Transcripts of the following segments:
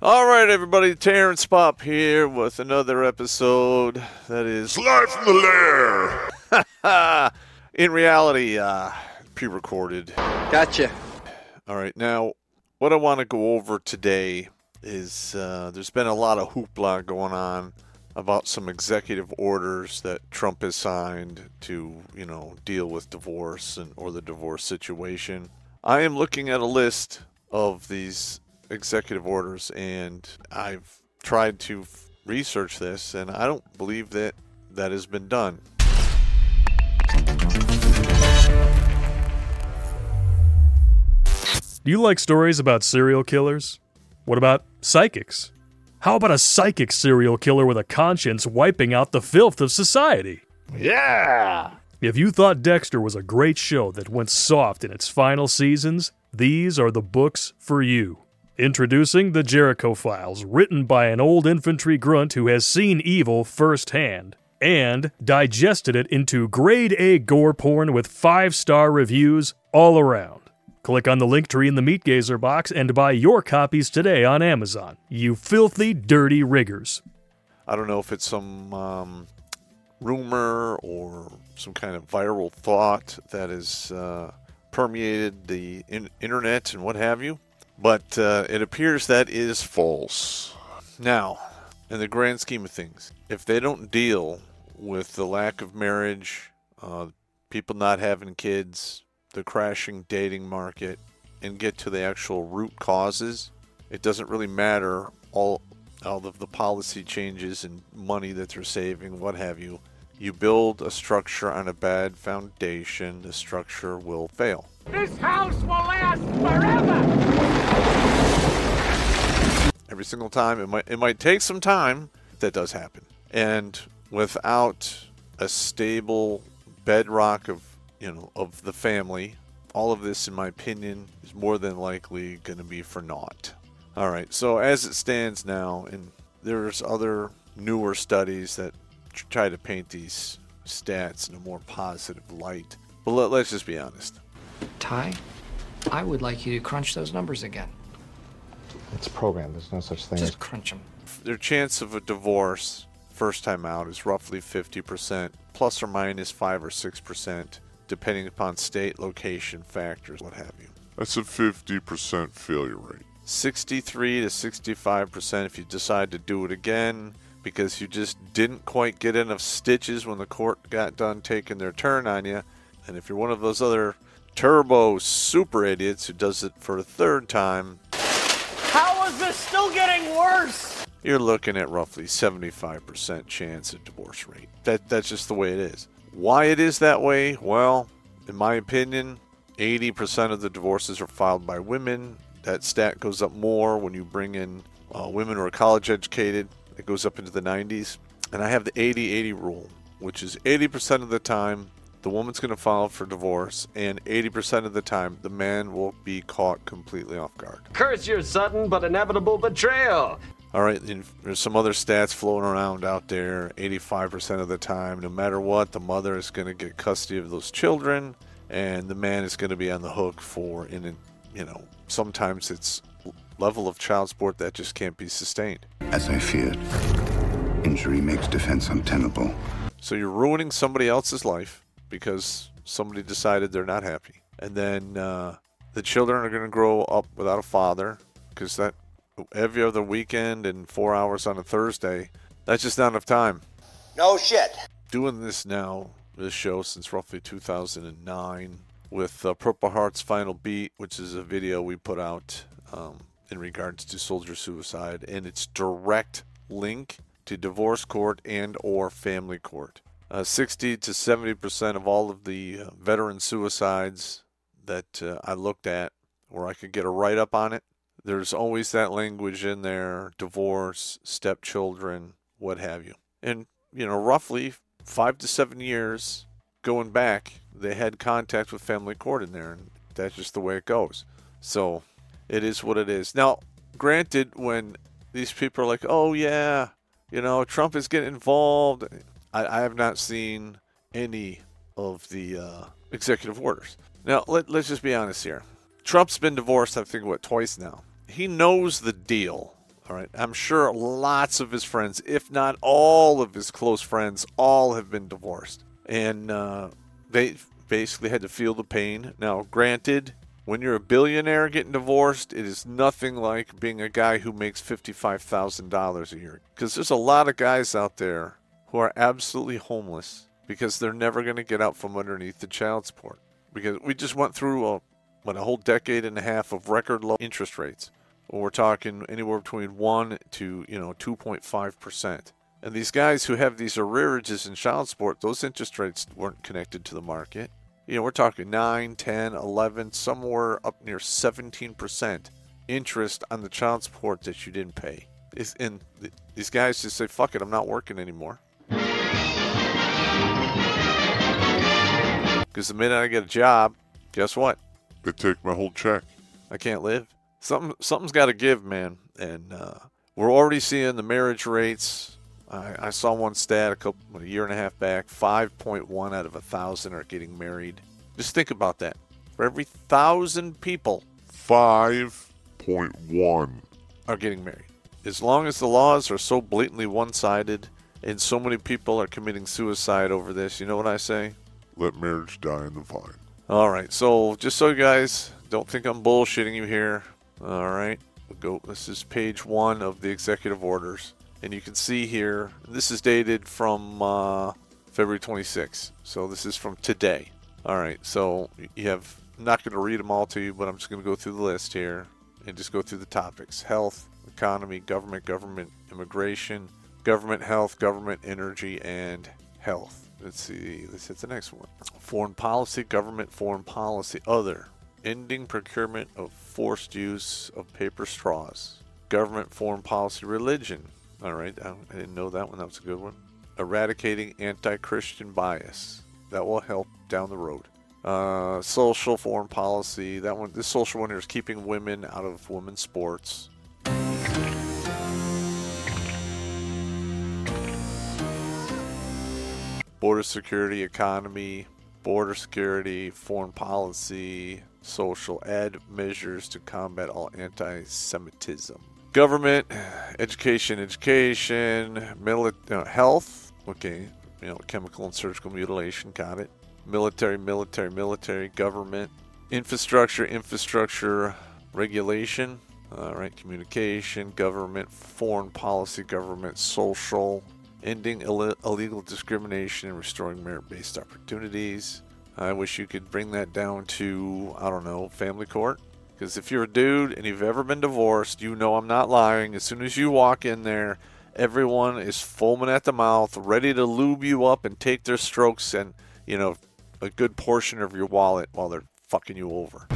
All right, everybody, Terrence Pop here with another episode that is Live from the lair. in reality, pre-recorded. Gotcha. All right, now, what I want to go over today is there's been a lot of hoopla going on about some executive orders that Trump has signed to, deal with divorce or the divorce situation. I am looking at a list of these executive orders, and I've tried to research this, and I don't believe that has been done. Do you like stories about serial killers? What about psychics? How about a psychic serial killer with a conscience wiping out the filth of society? Yeah. If you thought Dexter was a great show that went soft in its final seasons, these are the books for you. Introducing The Jericho Files, written by an old infantry grunt who has seen evil firsthand, and digested it into grade A gore porn with 5-star reviews all around. Click on the link tree in the Meat Gazer box and buy your copies today on Amazon, you filthy, dirty riggers. I don't know if it's some rumor or some kind of viral thought that has permeated the internet and what have you. But it appears that is false. Now, in the grand scheme of things, if they don't deal with the lack of marriage, people not having kids, the crashing dating market, and get to the actual root causes, it doesn't really matter all of the policy changes and money that they're saving, what have you. You build a structure on a bad foundation, the structure will fail. This house will last forever! Every single time, it might take some time, that does happen. And without a stable bedrock of the family, all of this, in my opinion, is more than likely going to be for naught. All right, so as it stands now, and there's other newer studies that try to paint these stats in a more positive light. But let's just be honest. Ty, I would like you to crunch those numbers again. It's programmed. There's no such thing. Just crunch them. Their chance of a divorce first time out is roughly 50%, plus or minus 5 or 6%, depending upon state, location, factors, what have you. That's a 50% failure rate. 63 to 65% if you decide to do it again because you just didn't quite get enough stitches when the court got done taking their turn on you. And if you're one of those other turbo super idiots who does it for a third time, How is this still getting worse? you're looking at roughly 75% chance of divorce rate. That's just the way it is. Why it is that way? Well, in my opinion, 80% of the divorces are filed by women. That stat goes up more when you bring in women who are college educated. It goes up into the 90s. And I have the 80-80 rule, which is 80% of the time the woman's going to file for divorce, and 80% of the time the man will be caught completely off guard. Curse your sudden but inevitable betrayal. All right, and there's some other stats floating around out there. 85% of the time, no matter what, the mother is going to get custody of those children, and the man is going to be on the hook for, sometimes it's level of child support that just can't be sustained. As I feared, injury makes defense untenable. So you're ruining somebody else's life because somebody decided they're not happy. And then the children are going to grow up without a father because that every other weekend and 4 hours on a Thursday, that's just not enough time. No shit. Doing this now, this show, since roughly 2009 with Purple Heart's Final Beat, which is a video we put out in regards to soldier suicide and its direct link to divorce court and or family court. 60 to 70% of all of the veteran suicides that I looked at where I could get a write-up on it, there's always that language in there, divorce, stepchildren, what have you. And, roughly 5 to 7 years going back, they had contact with family court in there, and that's just the way it goes. So it is what it is. Now, granted, when these people are like, oh, yeah, Trump is getting involved, I have not seen any of the executive orders. Now, let's just be honest here. Trump's been divorced, I think, twice now. He knows the deal. All right. I'm sure lots of his friends, if not all of his close friends, all have been divorced. And they basically had to feel the pain. Now, granted, when you're a billionaire getting divorced, it is nothing like being a guy who makes $55,000 a year. Because there's a lot of guys out there who are absolutely homeless because they're never going to get out from underneath the child support. Because we just went through a whole decade and a half of record low interest rates. We're talking anywhere between 1 to 2.5%. And these guys who have these arrearages in child support, those interest rates weren't connected to the market. We're talking 9, 10, 11, somewhere up near 17% interest on the child support that you didn't pay. And these guys just say, fuck it, I'm not working anymore. Because the minute I get a job, guess what? They take my whole check. I can't live. Something's got to give, man. And we're already seeing the marriage rates. I saw one stat a year and a half back. 5.1 out of 1,000 are getting married. Just think about that. For every 1,000 people, 5.1 are getting married. As long as the laws are so blatantly one-sided and so many people are committing suicide over this, you know what I say? Let marriage die in the vine. All right. So just so you guys don't think I'm bullshitting you here. All right. This is page 1 of the executive orders. And you can see here, this is dated from February 26th. So this is from today. All right. So I'm not going to read them all to you, but I'm just going to go through the list here and just go through the topics. Health, economy, government, immigration, government, health, government, energy, and health. Let's see. Let's hit the next one. Foreign policy, government, foreign policy, other. Ending procurement of forced use of paper straws. Government, foreign policy, religion. All right. I didn't know that one. That was a good one. Eradicating anti-Christian bias. That will help down the road. Social, foreign policy. This social one here is keeping women out of women's sports. Border security, economy, border security, foreign policy, social, add measures to combat all anti-Semitism. Government, education, health, okay, chemical and surgical mutilation, got it. Military, government, infrastructure, regulation, all right, communication, government, foreign policy, government, social, ending illegal discrimination and restoring merit-based opportunities. I wish you could bring that down to, I don't know, family court. Because if you're a dude and you've ever been divorced, you know I'm not lying. As soon as you walk in there, everyone is foaming at the mouth, ready to lube you up and take their strokes and, a good portion of your wallet while they're fucking you over.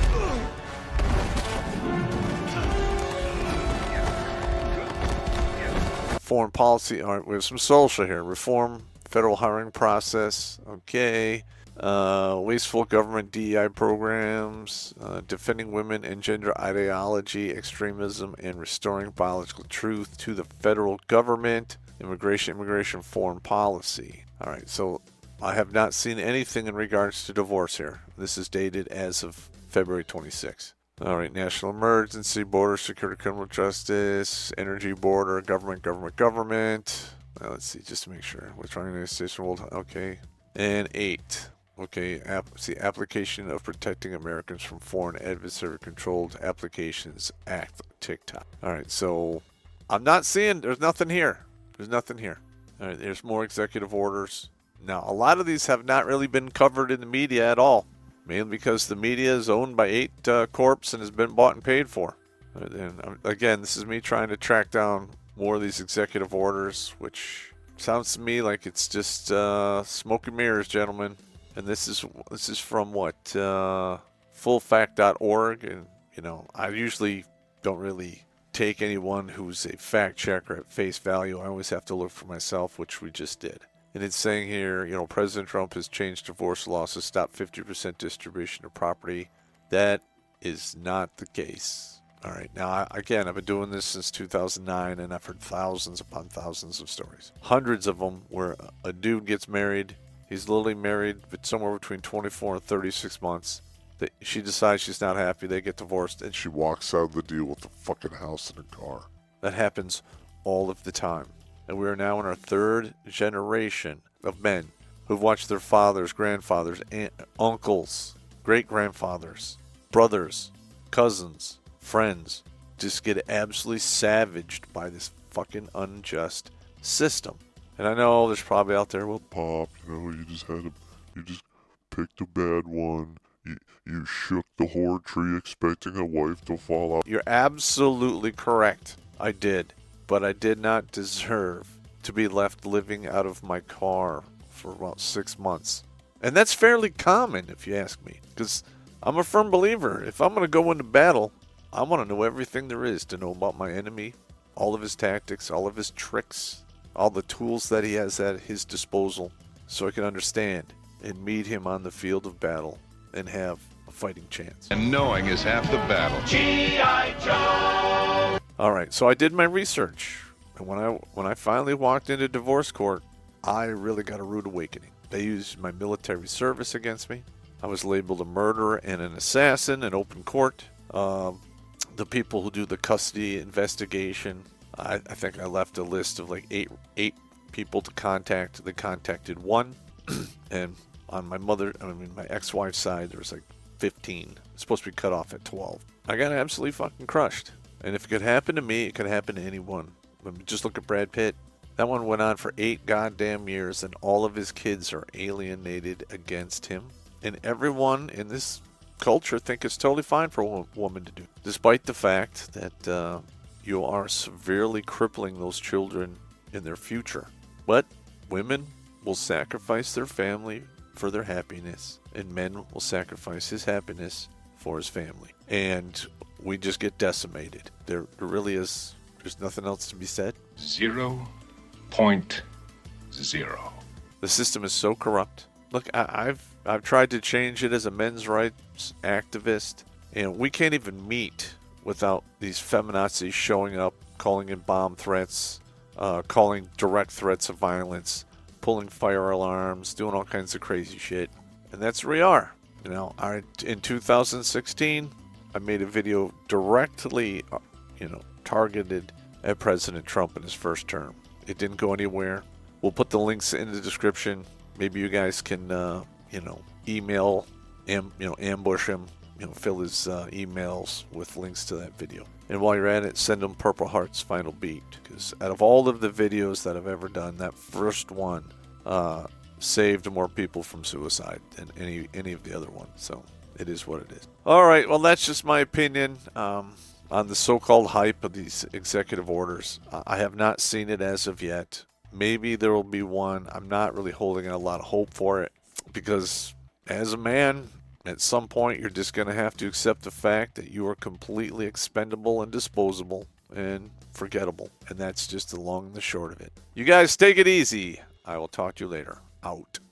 Foreign policy. All right, we have some social here. Reform federal hiring process. Okay. Wasteful government DEI programs. Defending women and gender ideology, extremism, and restoring biological truth to the federal government. Immigration, foreign policy. All right, so I have not seen anything in regards to divorce here. This is dated as of February 26th. All right, national emergency, border security, criminal justice, energy, border, government. Let's see, just to make sure. We're trying to States World. Okay. And 8. Okay, Application of Protecting Americans from Foreign Adversary-Controlled Applications Act, TikTok. All right, so I'm not seeing, there's nothing here. All right, there's more executive orders. Now, a lot of these have not really been covered in the media at all. Mainly because the media is owned by 8 corps and has been bought and paid for. And again, this is me trying to track down more of these executive orders, which sounds to me like it's just smoke and mirrors, gentlemen. And this is from what fullfact.org, and I usually don't really take anyone who's a fact checker at face value. I always have to look for myself, which we just did. And it's saying here, President Trump has changed divorce laws to stop 50% distribution of property. That is not the case. All right. Now, I've been doing this since 2009, and I've heard thousands upon thousands of stories. Hundreds of them where a dude gets married. He's literally married but somewhere between 24 and 36 months. She decides she's not happy. They get divorced. And She walks out of the deal with a fucking house and a car. That happens all of the time. And we are now in our third generation of men who've watched their fathers, grandfathers, uncles, great-grandfathers, brothers, cousins, friends just get absolutely savaged by this fucking unjust system. And I know there's probably out there, well, Pop, you just picked a bad one. You shook the whore tree expecting a wife to fall out. you're absolutely correct. I did. But I did not deserve to be left living out of my car for about 6 months. And that's fairly common, if you ask me. Because I'm a firm believer. If I'm going to go into battle, I want to know everything there is to know about my enemy, all of his tactics, all of his tricks, all the tools that he has at his disposal, so I can understand and meet him on the field of battle and have a fighting chance. And knowing is half the battle. G.I. Joe! All right, so I did my research, and when I finally walked into divorce court, I really got a rude awakening. They used my military service against me. I was labeled a murderer and an assassin in open court. The people who do the custody investigation, I think I left a list of like eight people to contact. They contacted one, and on my my ex-wife's side, there was like 15. It's supposed to be cut off at 12. I got absolutely fucking crushed. And if it could happen to me, it could happen to anyone. Just look at Brad Pitt. That one went on for 8 goddamn years, and all of his kids are alienated against him. And everyone in this culture think it's totally fine for a woman to do, despite the fact that you are severely crippling those children in their future. But women will sacrifice their family for their happiness, and men will sacrifice his happiness for his family. And we just get decimated. There really is, there's nothing else to be said. 0.0. The system is so corrupt. Look, I've tried to change it as a men's rights activist, and we can't even meet without these feminazis showing up, calling in bomb threats, calling direct threats of violence, pulling fire alarms, doing all kinds of crazy shit. And that's where we are. In 2016, I made a video directly, targeted at President Trump in his first term. It didn't go anywhere. We'll put the links in the description. Maybe you guys can, email him, ambush him, fill his emails with links to that video. And while you're at it, send him Purple Heart's Final Beat. Because out of all of the videos that I've ever done, that first one saved more people from suicide than any of the other ones. So it is what it is. All right, well, that's just my opinion on the so-called hype of these executive orders. I have not seen it as of yet. Maybe there will be one. I'm not really holding a lot of hope for it because as a man, at some point, you're just going to have to accept the fact that you are completely expendable and disposable and forgettable. And that's just the long and the short of it. You guys take it easy. I will talk to you later. Out.